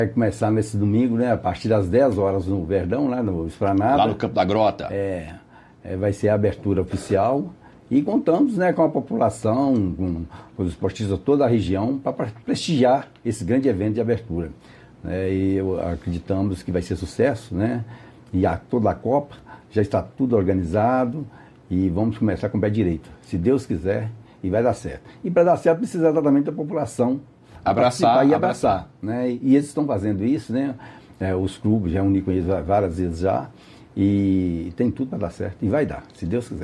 Vai começar nesse domingo, né, a partir das 10 horas no Verdão, lá no Esplanada. Lá no Campo da Grota. Vai ser a abertura oficial e contamos, né, com a população, com os esportistas de toda a região para prestigiar esse grande evento de abertura. E acreditamos que vai ser sucesso, né? E toda a Copa já está tudo organizado e vamos começar com o pé direito, se Deus quiser, e vai dar certo. E para dar certo precisa exatamente da população abraçar, né? E eles estão fazendo isso, né? Os clubes, já uni com eles várias vezes já, e tem tudo para dar certo, e vai dar, se Deus quiser.